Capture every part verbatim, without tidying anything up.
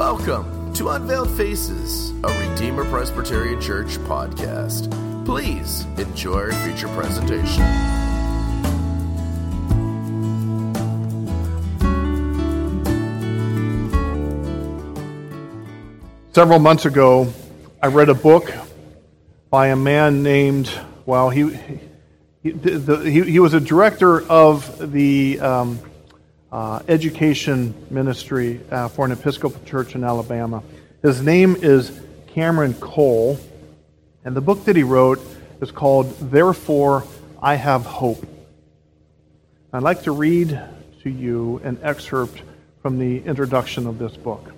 Welcome to Unveiled Faces, a Redeemer Presbyterian Church podcast. Please enjoy our feature presentation. Several months ago, I read a book by a man named, well, he he, the, he, he was a director of the um, uh, education ministry uh, for an Episcopal church in Alabama. His name is Cameron Cole, and the book that he wrote is called Therefore I Have Hope. I'd like to read to you an excerpt from the introduction of this book.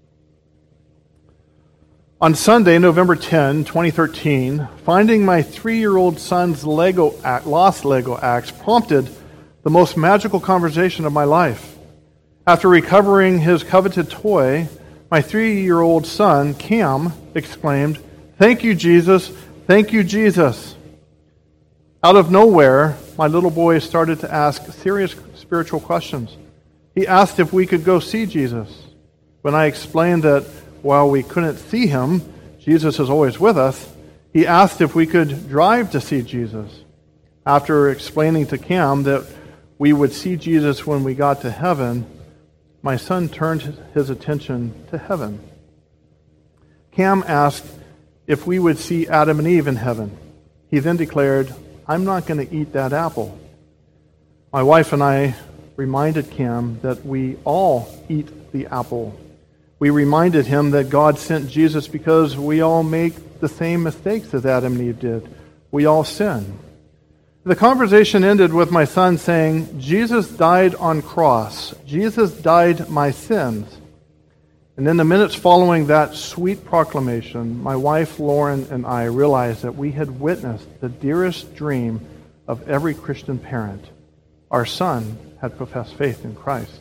On Sunday, November tenth, twenty thirteen, finding my three-year-old son's Lego act, lost Lego axe prompted the most magical conversation of my life. After recovering his coveted toy, my three-year-old son, Cam, exclaimed, "Thank you, Jesus! Thank you, Jesus!" Out of nowhere, my little boy started to ask serious spiritual questions. He asked if we could go see Jesus. When I explained that while we couldn't see him, Jesus is always with us, he asked if we could drive to see Jesus. After explaining to Cam that we would see Jesus when we got to heaven, my son turned his attention to heaven. Cam asked if we would see Adam and Eve in heaven. He then declared, "I'm not going to eat that apple." My wife and I reminded Cam that we all eat the apple. We reminded him that God sent Jesus because we all make the same mistakes as Adam and Eve did. We all sin. The conversation ended with my son saying, "Jesus died on cross. Jesus died my sins." And in the minutes following that sweet proclamation, my wife Lauren and I realized that we had witnessed the dearest dream of every Christian parent. Our son had professed faith in Christ.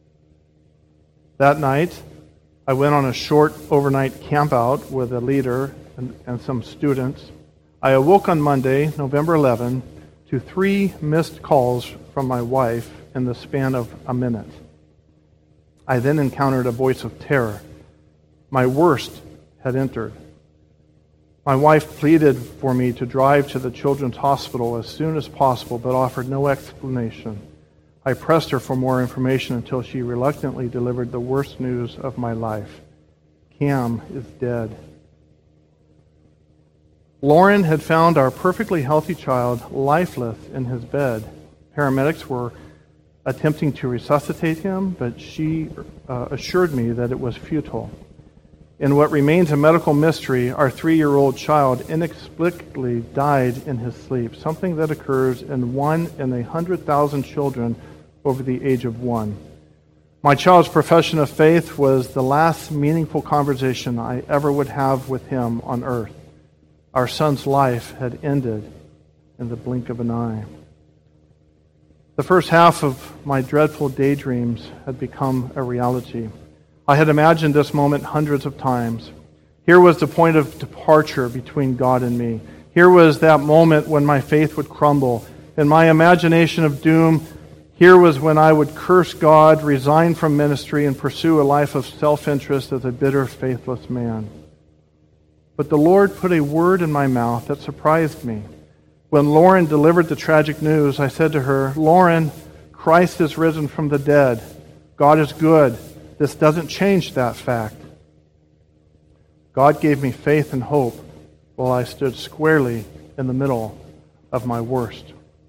That night, I went on a short overnight campout with a leader and, and some students. I awoke on Monday, November eleventh, to three missed calls from my wife in the span of a minute. I then encountered a voice of terror. My worst had entered. My wife pleaded for me to drive to the children's hospital as soon as possible, but offered no explanation. I pressed her for more information until she reluctantly delivered the worst news of my life. Cam is dead. Lauren had found our perfectly healthy child lifeless in his bed. Paramedics were attempting to resuscitate him, but she uh, assured me that it was futile. In what remains a medical mystery, our three-year-old child inexplicably died in his sleep, something that occurs in one in a hundred thousand children over the age of one. My child's profession of faith was the last meaningful conversation I ever would have with him on earth. Our son's life had ended in the blink of an eye. The first half of my dreadful daydreams had become a reality. I had imagined this moment hundreds of times. Here was the point of departure between God and me. Here was that moment when my faith would crumble. In my imagination of doom, here was when I would curse God, resign from ministry, and pursue a life of self-interest as a bitter, faithless man. But the Lord put a word in my mouth that surprised me. When Lauren delivered the tragic news, I said to her, "Lauren, Christ is risen from the dead. God is good. This doesn't change that fact." God gave me faith and hope while I stood squarely in the middle of my worst.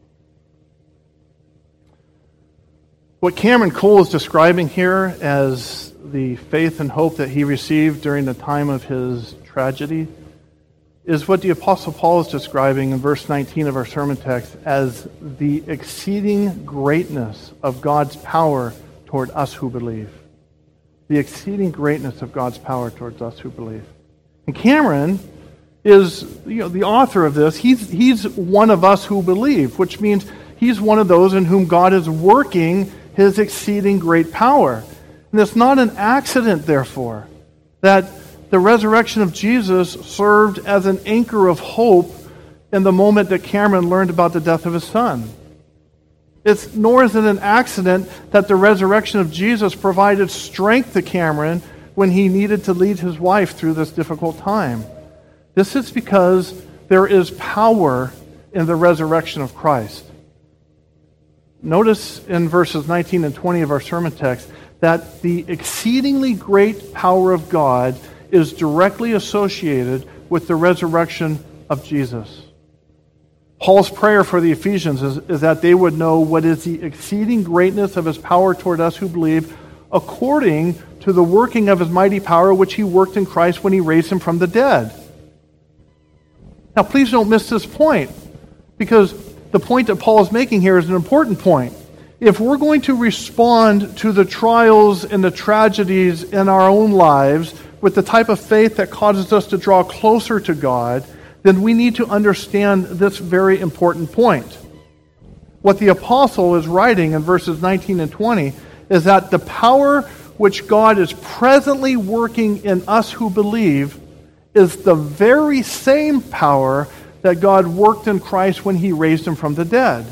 What Cameron Cole is describing here as the faith and hope that he received during the time of his tragedy is what the Apostle Paul is describing in verse nineteen of our sermon text as the exceeding greatness of God's power toward us who believe. The exceeding greatness of God's power towards us who believe. And Cameron is, you know, the author of this. He's, he's one of us who believe, which means he's one of those in whom God is working his exceeding great power. And it's not an accident, therefore, that the resurrection of Jesus served as an anchor of hope in the moment that Cameron learned about the death of his son. It's nor is it an accident that the resurrection of Jesus provided strength to Cameron when he needed to lead his wife through this difficult time. This is because there is power in the resurrection of Christ. Notice in verses nineteen and twenty of our sermon text that the exceedingly great power of God is directly associated with the resurrection of Jesus. Paul's prayer for the Ephesians is, is that they would know what is the exceeding greatness of his power toward us who believe, according to the working of his mighty power which he worked in Christ when he raised him from the dead. Now please don't miss this point, because the point that Paul is making here is an important point. If we're going to respond to the trials and the tragedies in our own lives with the type of faith that causes us to draw closer to God, then we need to understand this very important point. What the apostle is writing in verses nineteen and twenty is that the power which God is presently working in us who believe is the very same power that God worked in Christ when he raised him from the dead.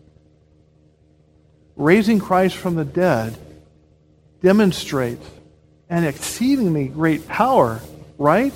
Raising Christ from the dead demonstrates an exceedingly great power, right?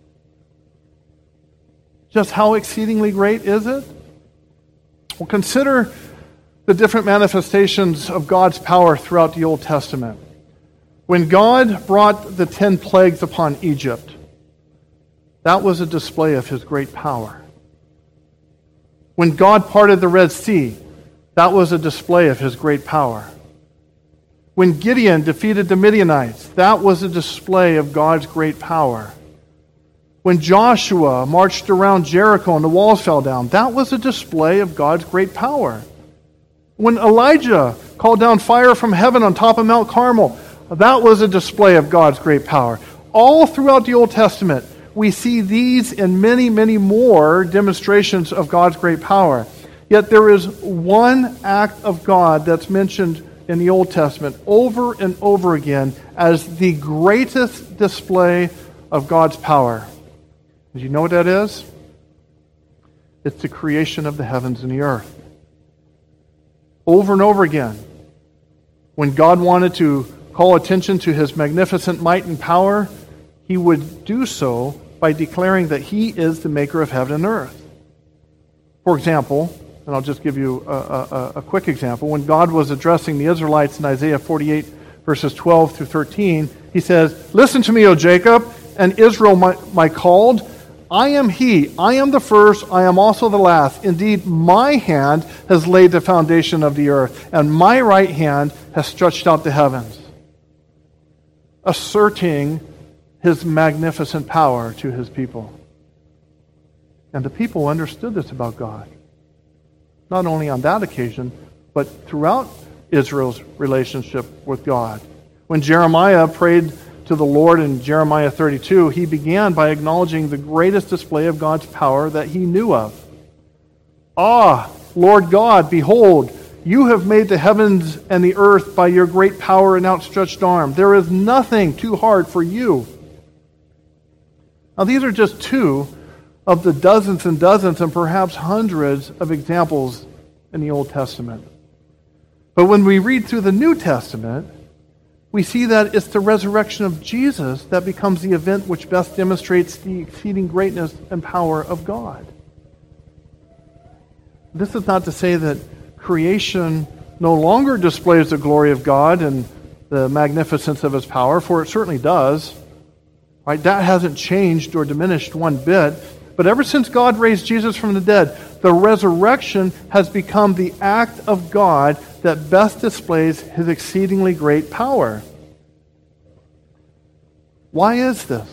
Just how exceedingly great is it? Well, consider the different manifestations of God's power throughout the Old Testament. When God brought the ten plagues upon Egypt, that was a display of his great power. When God parted the Red Sea, that was a display of his great power. When Gideon defeated the Midianites, that was a display of God's great power. When Joshua marched around Jericho and the walls fell down, that was a display of God's great power. When Elijah called down fire from heaven on top of Mount Carmel, that was a display of God's great power. All throughout the Old Testament, we see these and many, many more demonstrations of God's great power. Yet there is one act of God that's mentioned in the Old Testament over and over again as the greatest display of God's power. Do you know what that is? It's the creation of the heavens and the earth. Over and over again, when God wanted to call attention to his magnificent might and power, he would do so by declaring that he is the maker of heaven and earth. For example, and I'll just give you a, a, a quick example, when God was addressing the Israelites in Isaiah forty-eight, verses twelve through thirteen, he says, "Listen to me, O Jacob, and Israel, my, my called. I am he, I am the first, I am also the last. Indeed, my hand has laid the foundation of the earth, and my right hand has stretched out the heavens." Asserting his magnificent power to his people. And the people understood this about God. Not only on that occasion, but throughout Israel's relationship with God. When Jeremiah prayed to the Lord in Jeremiah thirty-two, he began by acknowledging the greatest display of God's power that he knew of. "Ah, Lord God, behold, you have made the heavens and the earth by your great power and outstretched arm. There is nothing too hard for you." Now, these are just two of the dozens and dozens and perhaps hundreds of examples in the Old Testament. But when we read through the New Testament, we see that it's the resurrection of Jesus that becomes the event which best demonstrates the exceeding greatness and power of God. This is not to say that creation no longer displays the glory of God and the magnificence of his power, for it certainly does. Right? That hasn't changed or diminished one bit. But ever since God raised Jesus from the dead, the resurrection has become the act of God that best displays his exceedingly great power. Why is this?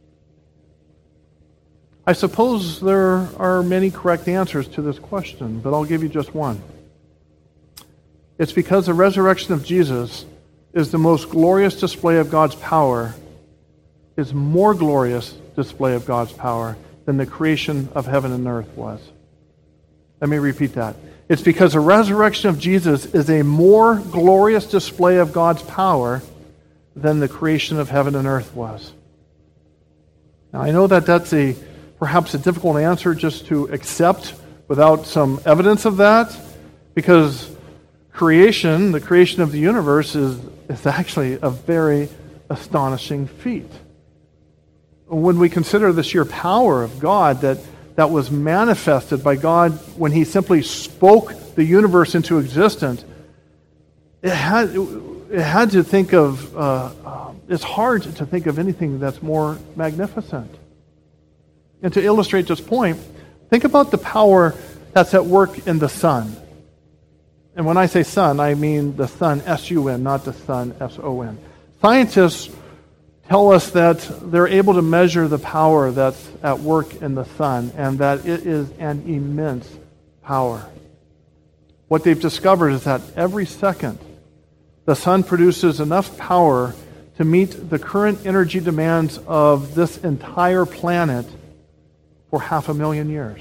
I suppose there are many correct answers to this question, but I'll give you just one. It's because the resurrection of Jesus is the most glorious display of God's power, is more glorious display of God's power than the creation of heaven and earth was. Let me repeat that. It's because the resurrection of Jesus is a more glorious display of God's power than the creation of heaven and earth was. Now, I know that that's a perhaps a difficult answer just to accept without some evidence of that, because creation, the creation of the universe, is, is actually a very astonishing feat. When we consider the sheer power of God that, that was manifested by God when he simply spoke the universe into existence, it had, it had to think of, uh, uh, it's hard to think of anything that's more magnificent. And to illustrate this point, think about the power that's at work in the sun. And when I say sun, I mean the sun, S U N, not the sun, S O N. Scientists tell us that they're able to measure the power that's at work in the sun, and that it is an immense power. What they've discovered is that every second, the sun produces enough power to meet the current energy demands of this entire planet for half a million years.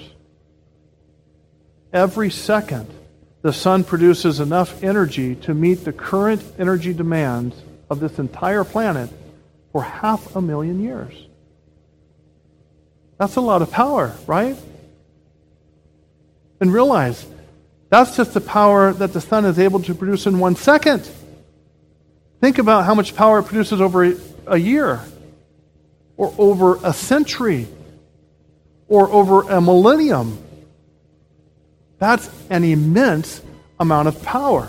Every second, the sun produces enough energy to meet the current energy demands of this entire planet for half a million years. That's a lot of power, right? And realize, that's just the power that the sun is able to produce in one second. Think about how much power it produces over a, a year, or over a century, or over a millennium. That's an immense amount of power.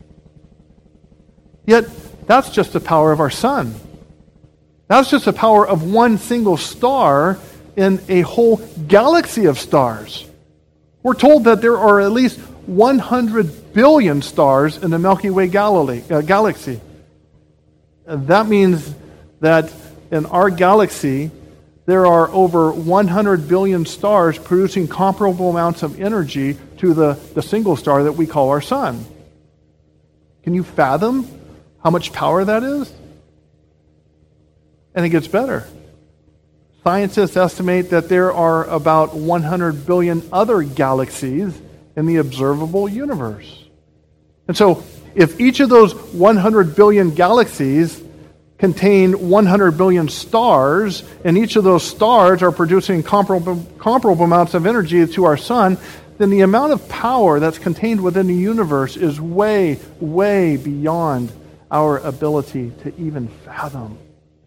Yet, that's just the power of our sun. That's just the power of one single star in a whole galaxy of stars. We're told that there are at least one hundred billion stars in the Milky Way Galilee, uh, galaxy. And that means that in our galaxy, there are over one hundred billion stars producing comparable amounts of energy to the, the single star that we call our sun. Can you fathom how much power that is? And it gets better. Scientists estimate that there are about one hundred billion other galaxies in the observable universe. And so, if each of those one hundred billion galaxies contain one hundred billion stars, and each of those stars are producing comparable, comparable amounts of energy to our sun, then the amount of power that's contained within the universe is way, way beyond our ability to even fathom.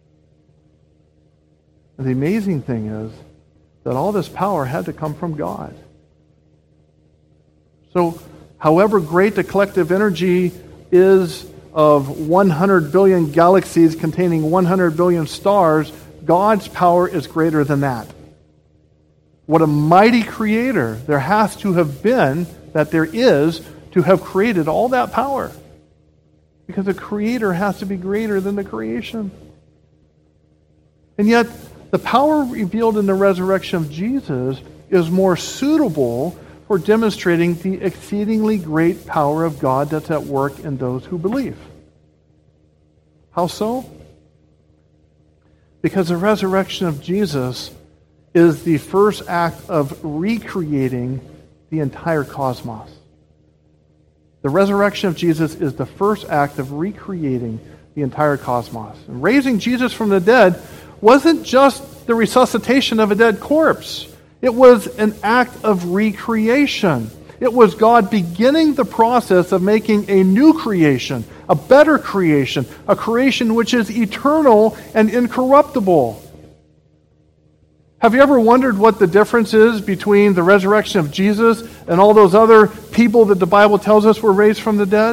And the amazing thing is that all this power had to come from God. So, however great the collective energy is of one hundred billion galaxies containing one hundred billion stars, God's power is greater than that. What a mighty creator there has to have been, that there is, to have created all that power. Because the creator has to be greater than the creation. And yet, the power revealed in the resurrection of Jesus is more suitable for demonstrating the exceedingly great power of God that's at work in those who believe. How so? Because the resurrection of Jesus is the first act of recreating the entire cosmos. The resurrection of Jesus is the first act of recreating the entire cosmos. And raising Jesus from the dead wasn't just the resuscitation of a dead corpse. It was an act of recreation. It was God beginning the process of making a new creation, a better creation, a creation which is eternal and incorruptible. Have you ever wondered what the difference is between the resurrection of Jesus and all those other people that the Bible tells us were raised from the dead?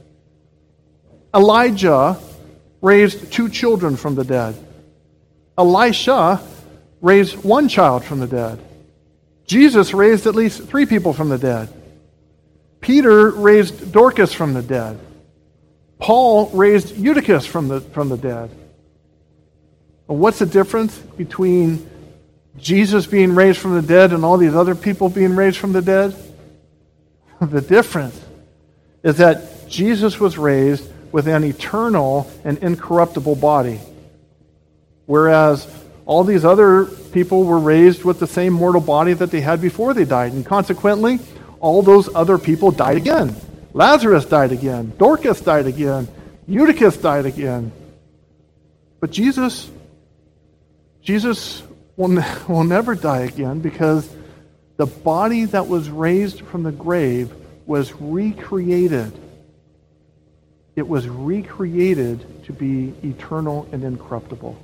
Elijah raised two children from the dead. Elisha raised one child from the dead. Jesus raised at least three people from the dead. Peter raised Dorcas from the dead. Paul raised Eutychus from the, from the dead. And what's the difference between Jesus being raised from the dead and all these other people being raised from the dead? The difference is that Jesus was raised with an eternal and incorruptible body, whereas all these other people were raised with the same mortal body that they had before they died. And consequently, all those other people died again. Lazarus died again. Dorcas died again. Eutychus died again. But Jesus, Jesus will, ne- will never die again, because the body that was raised from the grave was recreated. It was recreated to be eternal and incorruptible.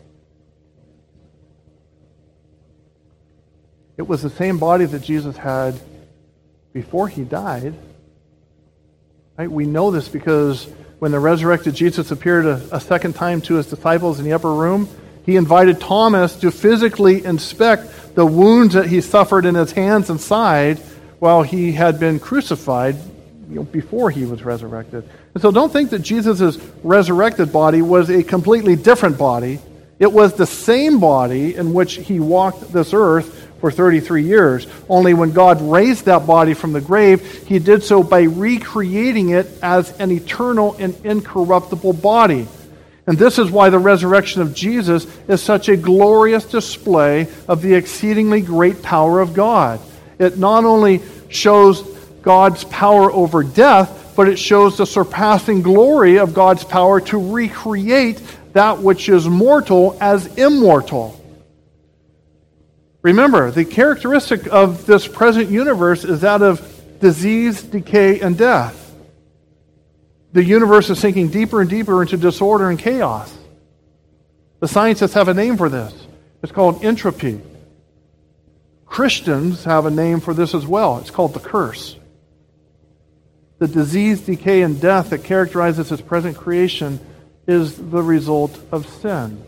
It was the same body that Jesus had before he died. Right? We know this because when the resurrected Jesus appeared a, a second time to his disciples in the upper room, he invited Thomas to physically inspect the wounds that he suffered in his hands and side while he had been crucified, you know, before he was resurrected. And so don't think that Jesus' resurrected body was a completely different body. It was the same body in which he walked this earth for thirty-three years. Only when God raised that body from the grave, he did so by recreating it as an eternal and incorruptible body. And this is why the resurrection of Jesus is such a glorious display of the exceedingly great power of God. It not only shows God's power over death, but it shows the surpassing glory of God's power to recreate that which is mortal as immortal. Remember, the characteristic of this present universe is that of disease, decay, and death. The universe is sinking deeper and deeper into disorder and chaos. The scientists have a name for this. It's called entropy. Christians have a name for this as well. It's called the curse. The disease, decay, and death that characterizes this present creation is the result of sin.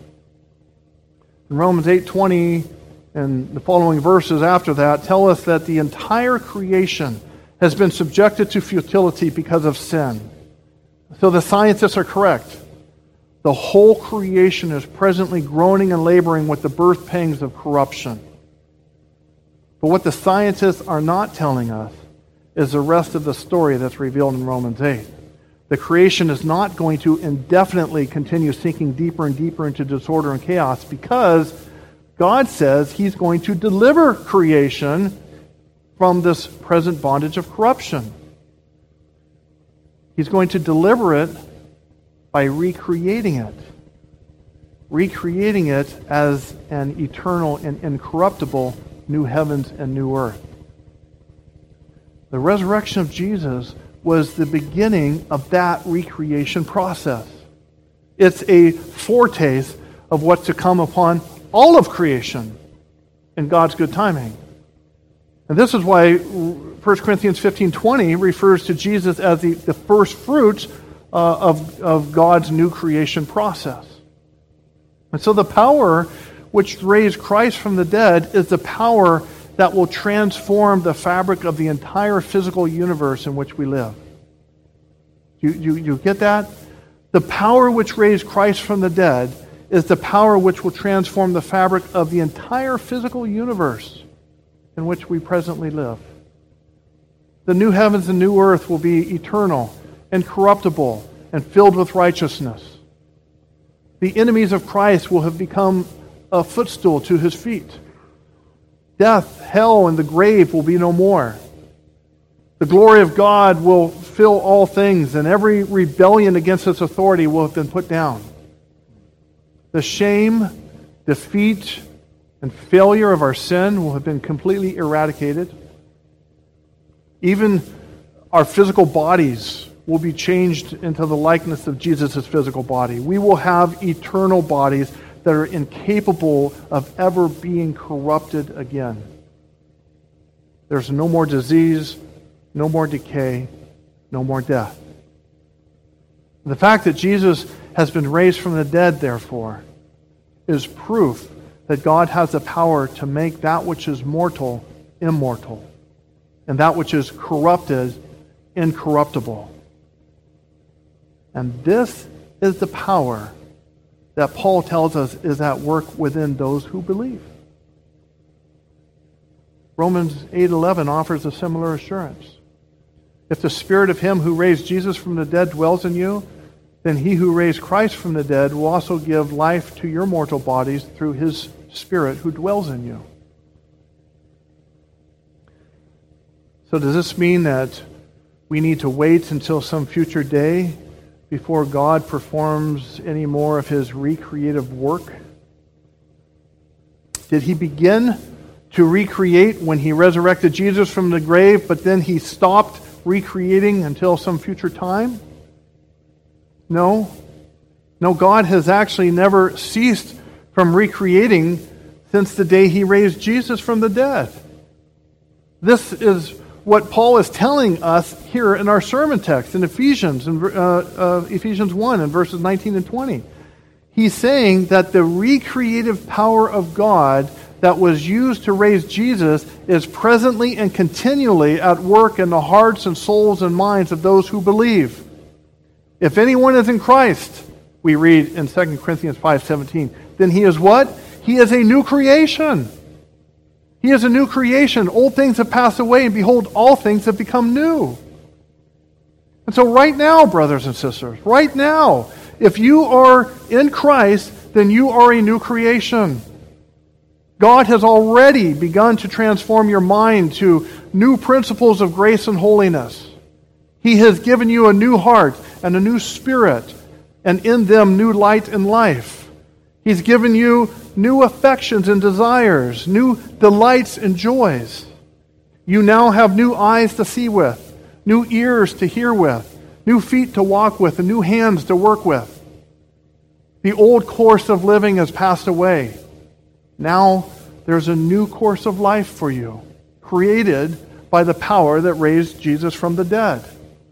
In Romans eight twenty and the following verses after that tell us that the entire creation has been subjected to futility because of sin. So the scientists are correct. The whole creation is presently groaning and laboring with the birth pangs of corruption. But what the scientists are not telling us is the rest of the story that's revealed in Romans eight. The creation is not going to indefinitely continue sinking deeper and deeper into disorder and chaos because God says he's going to deliver creation from this present bondage of corruption. He's going to deliver it by recreating it. Recreating it as an eternal and incorruptible new heavens and new earth. The resurrection of Jesus was the beginning of that recreation process. It's a foretaste of what's to come upon all of creation in God's good timing. And this is why First Corinthians fifteen twenty refers to Jesus as the, the first fruits uh, of, of God's new creation process. And so the power which raised Christ from the dead is the power that will transform the fabric of the entire physical universe in which we live. You, you, you get that? The power which raised Christ from the dead is the power which will transform the fabric of the entire physical universe in which we presently live. The new heavens and new earth will be eternal, incorruptible, and filled with righteousness. The enemies of Christ will have become a footstool to his feet. Death, hell, and the grave will be no more. The glory of God will fill all things, and every rebellion against its authority will have been put down. The shame, defeat, and failure of our sin will have been completely eradicated. Even our physical bodies will be changed into the likeness of Jesus' physical body. We will have eternal bodies that are incapable of ever being corrupted again. There's no more disease, no more decay, no more death. The fact that Jesus has been raised from the dead, therefore, is proof that God has the power to make that which is mortal immortal, and that which is corrupted incorruptible. And this is the power that Paul tells us is at work within those who believe. Romans eight eleven offers a similar assurance. If the Spirit of him who raised Jesus from the dead dwells in you, then he who raised Christ from the dead will also give life to your mortal bodies through his Spirit who dwells in you. So does this mean that we need to wait until some future day before God performs any more of his recreative work? Did he begin to recreate when he resurrected Jesus from the grave, but then he stopped recreating until some future time? No. No, God has actually never ceased from recreating since the day he raised Jesus from the dead. This is what Paul is telling us here in our sermon text in Ephesians, in, uh, uh, Ephesians one in verses nineteen and twenty. He's saying that the recreative power of God that was used to raise Jesus is presently and continually at work in the hearts and souls and minds of those who believe. If anyone is in Christ, we read in Second Corinthians five seventeen, then he is what? He is a new creation. He is a new creation. Old things have passed away, and behold, all things have become new. And so right now, brothers and sisters, right now, if you are in Christ, then you are a new creation. God has already begun to transform your mind to new principles of grace and holiness. He has given you a new heart and a new spirit, and in them new light and life. He's given you new affections and desires, new delights and joys. You now have new eyes to see with, new ears to hear with, new feet to walk with, and new hands to work with. The old course of living has passed away. Now there's a new course of life for you, created by the power that raised Jesus from the dead.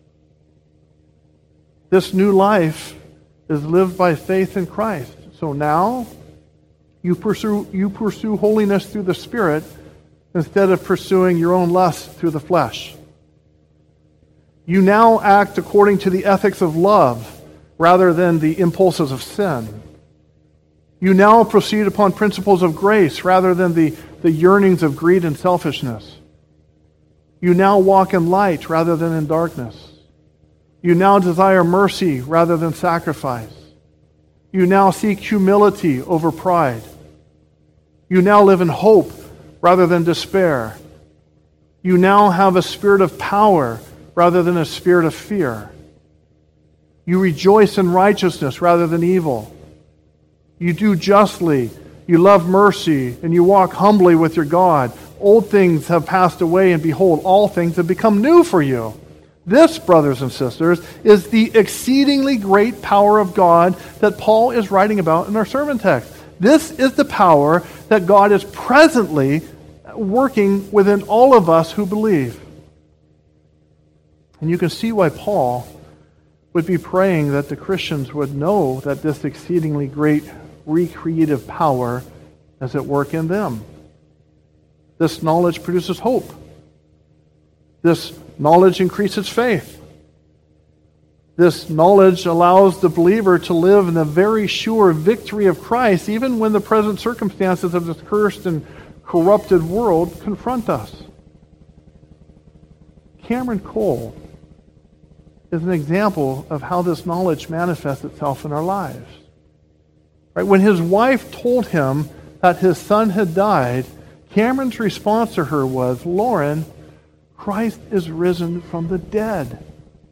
This new life is lived by faith in Christ. So now you pursue you pursue holiness through the Spirit instead of pursuing your own lust through the flesh. You now act according to the ethics of love rather than the impulses of sin. You now proceed upon principles of grace rather than the, the yearnings of greed and selfishness. You now walk in light rather than in darkness. You now desire mercy rather than sacrifice. You now seek humility over pride. You now live in hope rather than despair. You now have a spirit of power rather than a spirit of fear. You rejoice in righteousness rather than evil. You do justly, you love mercy, and you walk humbly with your God. Old things have passed away, and behold, all things have become new for you. This, brothers and sisters, is the exceedingly great power of God that Paul is writing about in our sermon text. This is the power that God is presently working within all of us who believe. And you can see why Paul would be praying that the Christians would know that this exceedingly great recreative power is at work in them. This knowledge produces hope. This knowledge increases faith. This knowledge allows the believer to live in the very sure victory of Christ, even when the present circumstances of this cursed and corrupted world confront us. Cameron Cole is an example of how this knowledge manifests itself in our lives. Right? When his wife told him that his son had died, Cameron's response to her was, "Lauren, Christ is risen from the dead."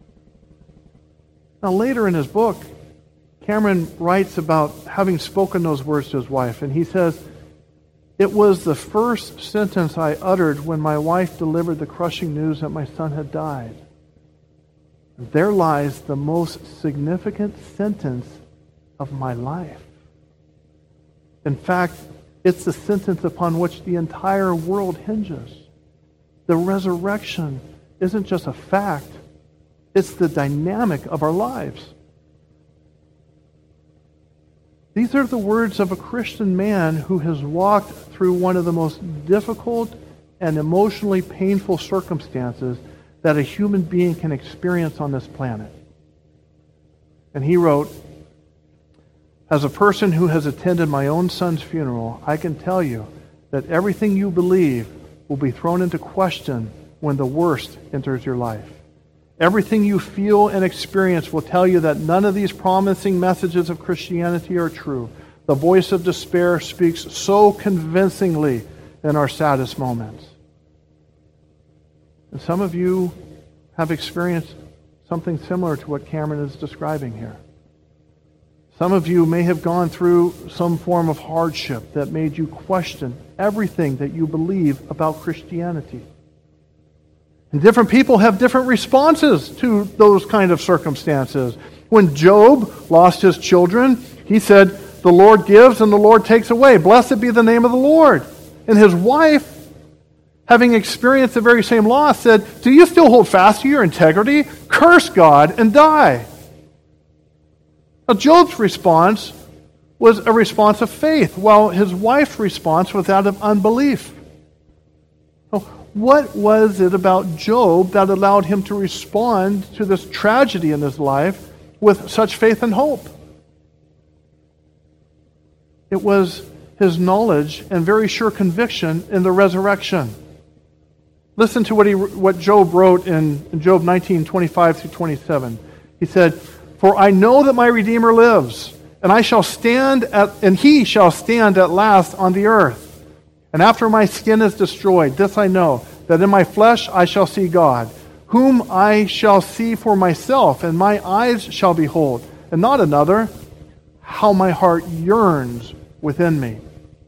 Now later in his book, Cameron writes about having spoken those words to his wife, and he says, "It was the first sentence I uttered when my wife delivered the crushing news that my son had died. And there lies the most significant sentence of my life. In fact, it's the sentence upon which the entire world hinges. The resurrection isn't just a fact, it's the dynamic of our lives." These are the words of a Christian man who has walked through one of the most difficult and emotionally painful circumstances that a human being can experience on this planet. And he wrote, "As a person who has attended my own son's funeral, I can tell you that everything you believe will be thrown into question when the worst enters your life. Everything you feel and experience will tell you that none of these promising messages of Christianity are true. The voice of despair speaks so convincingly in our saddest moments." And some of you have experienced something similar to what Cameron is describing here. Some of you may have gone through some form of hardship that made you question everything that you believe about Christianity. And different people have different responses to those kind of circumstances. When Job lost his children, he said, the Lord gives and the Lord takes away. Blessed be the name of the Lord. And his wife, having experienced the very same loss, said, do you still hold fast to your integrity? Curse God and die. Now, Job's response was a response of faith, while his wife's response was that of unbelief. Now, what was it about Job that allowed him to respond to this tragedy in his life with such faith and hope? It was his knowledge and very sure conviction in the resurrection. Listen to what he, what Job wrote in, in Job nineteen, twenty-five through twenty-seven. He said, for I know that my Redeemer lives, and I shall stand at, and he shall stand at last on the earth. And after my skin is destroyed, this I know, that in my flesh I shall see God, whom I shall see for myself, and my eyes shall behold, and not another. How my heart yearns within me.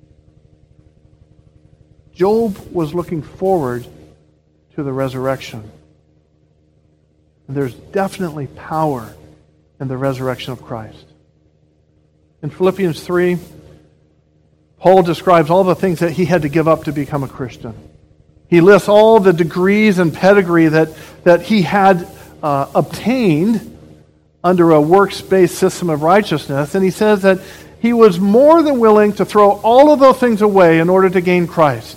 Job was looking forward to the resurrection. And there's definitely power in the resurrection of Christ. In Philippians three, Paul describes all the things that he had to give up to become a Christian. He lists all the degrees and pedigree that, that he had uh, obtained under a works-based system of righteousness, and he says that he was more than willing to throw all of those things away in order to gain Christ.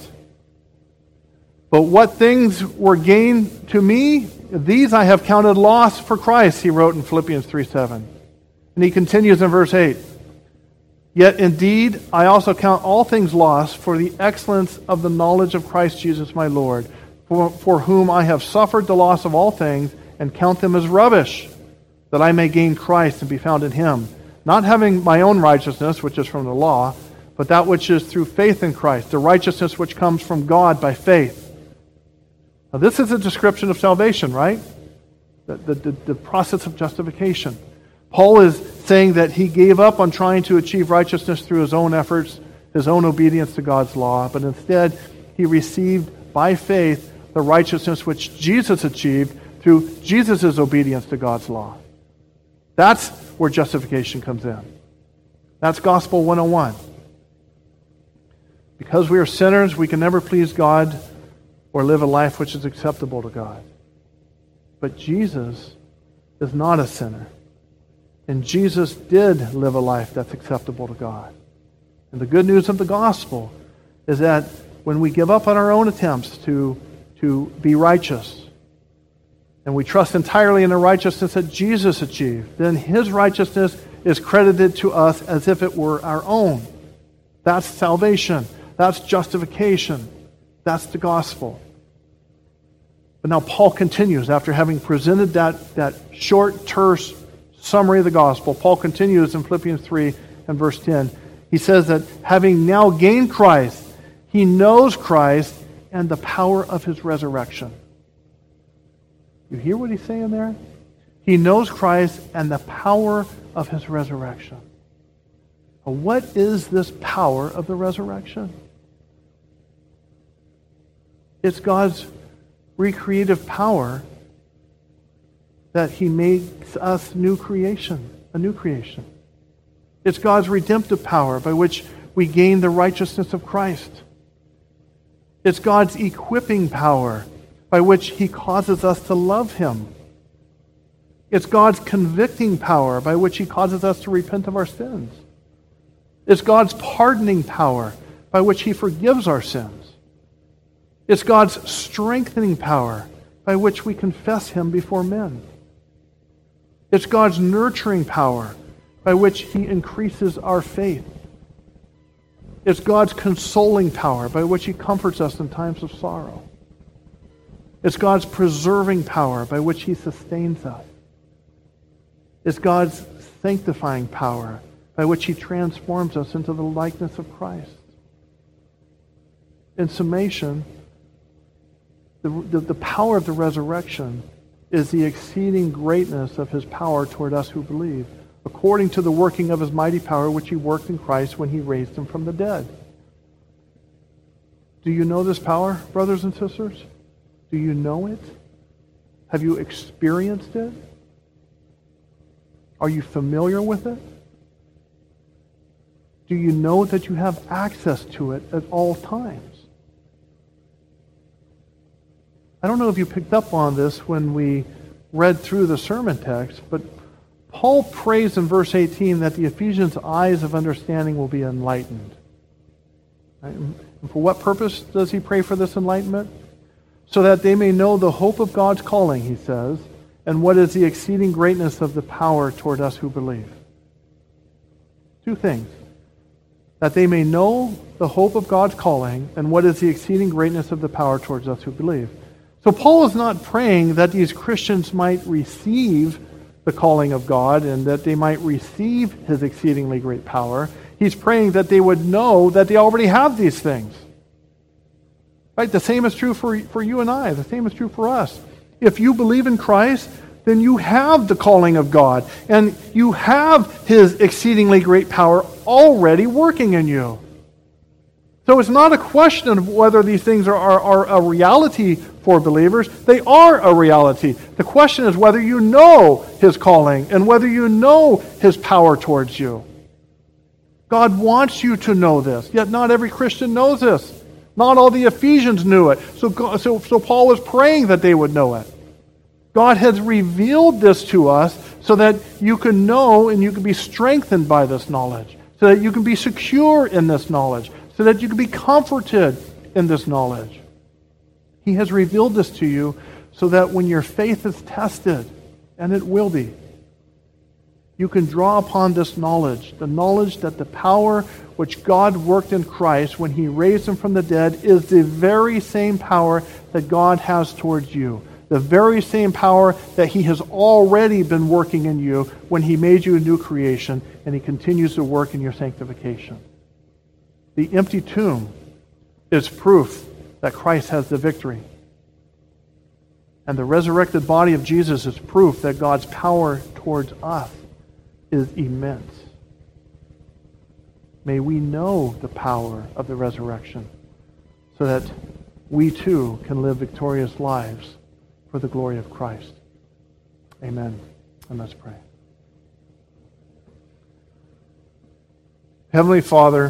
But what things were gained to me, these I have counted loss for Christ, he wrote in Philippians three seven. And he continues in verse eight. Yet indeed, I also count all things lost for the excellence of the knowledge of Christ Jesus my Lord, for, for whom I have suffered the loss of all things, and count them as rubbish, that I may gain Christ and be found in him, not having my own righteousness, which is from the law, but that which is through faith in Christ, the righteousness which comes from God by faith. Now, this is a description of salvation, right? The, the, the, the process of justification. Paul is saying that he gave up on trying to achieve righteousness through his own efforts, his own obedience to God's law, but instead he received by faith the righteousness which Jesus achieved through Jesus' obedience to God's law. That's where justification comes in. That's Gospel one oh one. Because we are sinners, we can never please God or live a life which is acceptable to God. But Jesus is not a sinner. And Jesus did live a life that's acceptable to God. And the good news of the gospel is that when we give up on our own attempts to, to be righteous, and we trust entirely in the righteousness that Jesus achieved, then his righteousness is credited to us as if it were our own. That's salvation. That's justification. That's the gospel. But now Paul continues, after having presented that, that short, terse summary of the gospel, Paul continues in Philippians three and verse ten. He says that having now gained Christ, he knows Christ and the power of his resurrection. You hear what he's saying there? He knows Christ and the power of his resurrection. Well, what is this power of the resurrection? It's God's recreative power that he makes us new creation, a new creation. It's God's redemptive power by which we gain the righteousness of Christ. It's God's equipping power by which he causes us to love him. It's God's convicting power by which he causes us to repent of our sins. It's God's pardoning power by which he forgives our sins. It's God's strengthening power by which we confess him before men. It's God's nurturing power by which he increases our faith. It's God's consoling power by which he comforts us in times of sorrow. It's God's preserving power by which he sustains us. It's God's sanctifying power by which he transforms us into the likeness of Christ. In summation, the, the, the power of the resurrection is the exceeding greatness of his power toward us who believe, according to the working of his mighty power which he worked in Christ when he raised him from the dead. Do you know this power, brothers and sisters? Do you know it? Have you experienced it? Are you familiar with it? Do you know that you have access to it at all times? I don't know if you picked up on this when we read through the sermon text, but Paul prays in verse eighteen that the Ephesians' eyes of understanding will be enlightened. Right? And for what purpose does he pray for this enlightenment? So that they may know the hope of God's calling, he says, and what is the exceeding greatness of the power toward us who believe. Two things. That they may know the hope of God's calling, and what is the exceeding greatness of the power towards us who believe. So Paul is not praying that these Christians might receive the calling of God and that they might receive his exceedingly great power. He's praying that they would know that they already have these things. Right? The same is true for, for you and I. The same is true for us. If you believe in Christ, then you have the calling of God, and you have his exceedingly great power already working in you. So it's not a question of whether these things are, are, are a reality for believers. They are a reality. The question is whether you know his calling and whether you know his power towards you. God wants you to know this, yet not every Christian knows this. Not all the Ephesians knew it. So, God, so, so Paul was praying that they would know it. God has revealed this to us so that you can know and you can be strengthened by this knowledge, so that you can be secure in this knowledge, so that you can be comforted in this knowledge. He has revealed this to you so that when your faith is tested, and it will be, you can draw upon this knowledge, the knowledge that the power which God worked in Christ when he raised him from the dead is the very same power that God has towards you. The very same power that he has already been working in you when he made you a new creation, and he continues to work in your sanctification. The empty tomb is proof that Christ has the victory. And the resurrected body of Jesus is proof that God's power towards us is immense. May we know the power of the resurrection so that we too can live victorious lives for the glory of Christ. Amen. And let's pray. Heavenly Father,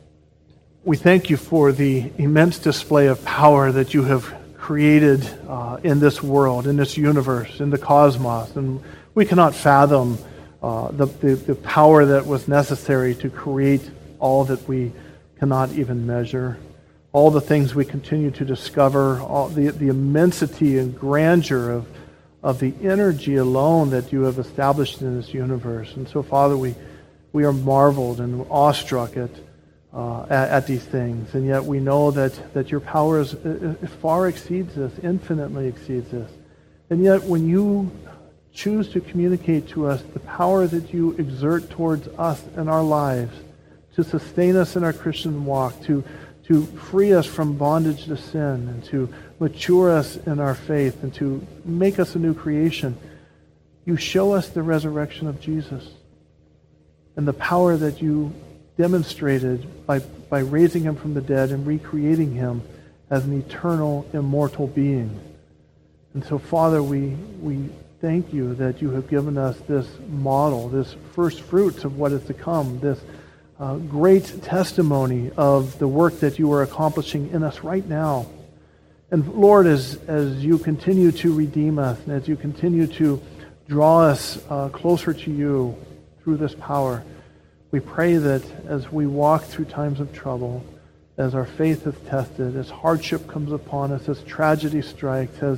we thank you for the immense display of power that you have created uh, in this world, in this universe, in the cosmos. And we cannot fathom uh, the, the, the power that was necessary to create all that we cannot even measure. All the things we continue to discover, all the, the immensity and grandeur of, of the energy alone that you have established in this universe. And so, Father, we, we are marveled and awestruck at, uh, at, at these things. And yet we know that, that your power is, it far exceeds this, infinitely exceeds this. And yet when you choose to communicate to us the power that you exert towards us in our lives, to sustain us in our Christian walk, to to free us from bondage to sin, and to mature us in our faith, and to make us a new creation, you show us the resurrection of Jesus and the power that you demonstrated by, by raising him from the dead and recreating him as an eternal, immortal being. And so, Father, we, we thank you that you have given us this model, this first fruits of what is to come, this Uh, great testimony of the work that you are accomplishing in us right now. And Lord, as, as you continue to redeem us, and as you continue to draw us uh, closer to you through this power, we pray that as we walk through times of trouble, as our faith is tested, as hardship comes upon us, as tragedy strikes, as,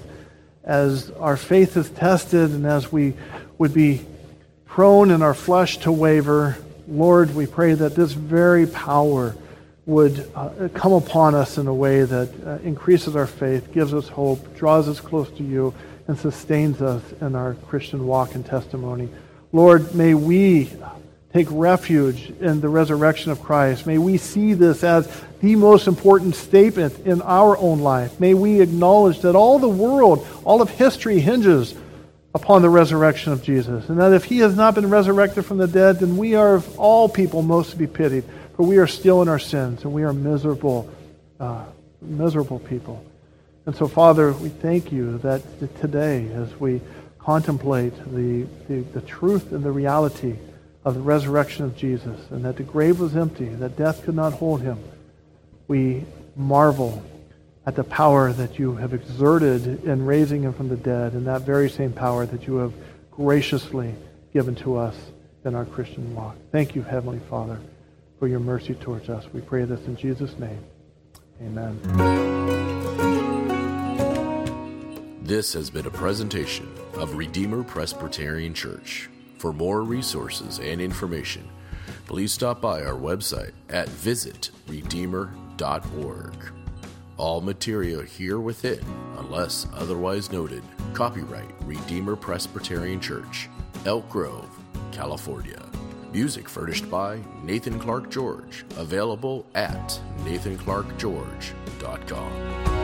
as our faith is tested, and as we would be prone in our flesh to waver, Lord, we pray that this very power would uh, come upon us in a way that uh, increases our faith, gives us hope, draws us close to you, and sustains us in our Christian walk and testimony. Lord, may we take refuge in the resurrection of Christ. May we see this as the most important statement in our own life. May we acknowledge that all the world, all of history hinges upon the resurrection of Jesus. And that if he has not been resurrected from the dead, then we are of all people most to be pitied, for we are still in our sins, and we are miserable, uh, miserable people. And so, Father, we thank you that today, as we contemplate the, the, the truth and the reality of the resurrection of Jesus, and that the grave was empty, that death could not hold him, we marvel at the power that you have exerted in raising him from the dead, and that very same power that you have graciously given to us in our Christian walk. Thank you, Heavenly Father, for your mercy towards us. We pray this in Jesus' name. Amen. This has been a presentation of Redeemer Presbyterian Church. For more resources and information, please stop by our website at visit redeemer dot org. All material here within, unless otherwise noted, copyright Redeemer Presbyterian Church, Elk Grove, California. Music furnished by Nathan Clark George, available at nathan clark george dot com.